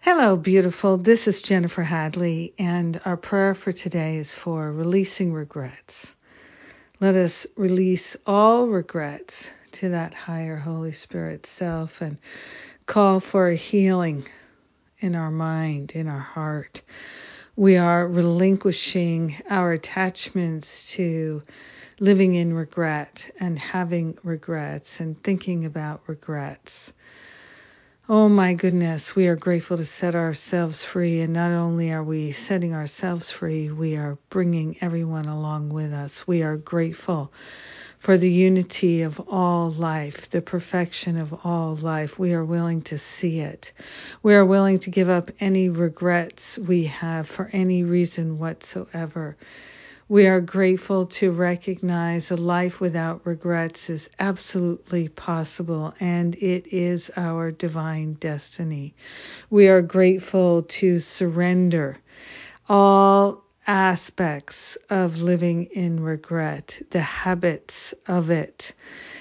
Hello, beautiful. This is Jennifer Hadley, and our prayer for today is for releasing regrets. Let us release all regrets to that higher Holy Spirit self and call for a healing in our mind, in our heart. We are relinquishing our attachments to living in regret and having regrets and thinking about regrets. Oh my goodness, we are grateful to set ourselves free, and not only are we setting ourselves free, we are bringing everyone along with us. We are grateful for the unity of all life, the perfection of all life. We are willing to see it. We are willing to give up any regrets we have for any reason whatsoever. We are grateful to recognize a life without regrets is absolutely possible, and it is our divine destiny. We are grateful to surrender all aspects of living in regret, the habits of it,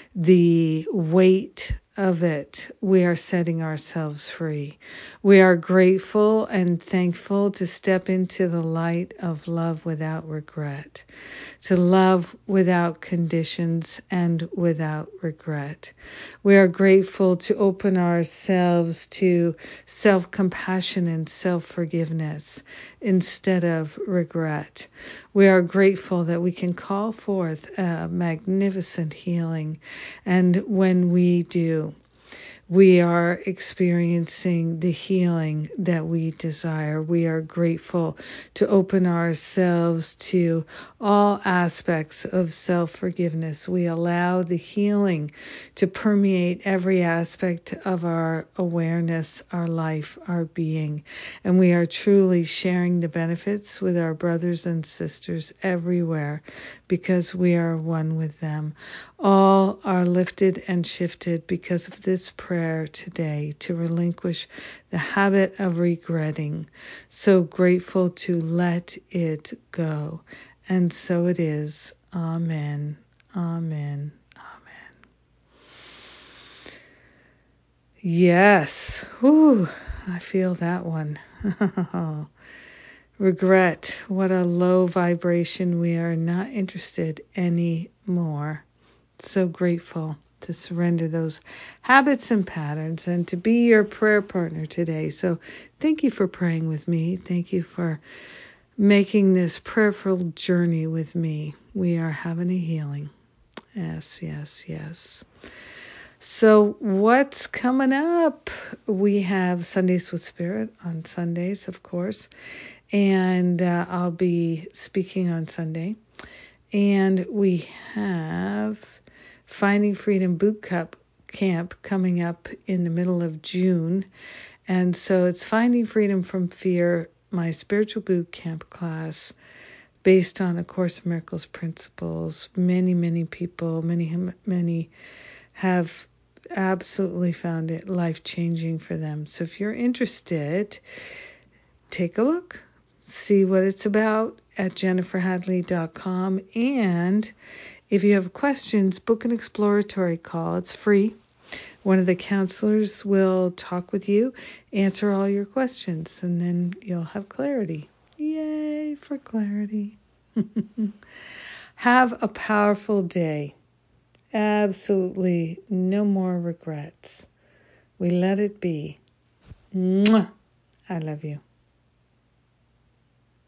the weight of it. We are setting ourselves free. We are grateful and thankful to step into the light of love without regret, to love without conditions and without regret. We are grateful to open ourselves to self-compassion and self-forgiveness instead of regret. We are grateful that we can call forth a magnificent healing, and when we do, we are experiencing the healing that we desire. We are grateful to open ourselves to all aspects of self-forgiveness. We allow the healing to permeate every aspect of our awareness, our life, our being. And we are truly sharing the benefits with our brothers and sisters everywhere because we are one with them. All are lifted and shifted because of this prayer today to relinquish the habit of regretting. So grateful to let it go. And so it is. Amen. Amen. Amen. Yes. Whew, I feel that one. Regret. What a low vibration. We are not interested anymore. So grateful to surrender those habits and patterns and to be your prayer partner today. So thank you for praying with me. Thank you for making this prayerful journey with me. We are having a healing. Yes, yes, yes. So what's coming up? We have Sundays with Spirit on Sundays, of course, and I'll be speaking on Sunday. And we have Finding Freedom Boot Camp coming up in the middle of June. And so it's Finding Freedom from Fear, my spiritual boot camp class based on A Course in Miracles principles. Many people, many have absolutely found it life-changing for them. So if you're interested, take a look, see what it's about at jenniferhadley.com. And if you have questions, book an exploratory call. It's free. One of the counselors will talk with you, answer all your questions, and then you'll have clarity. Yay for clarity. Have a powerful day. Absolutely no more regrets. We let it be. Mwah. I love you.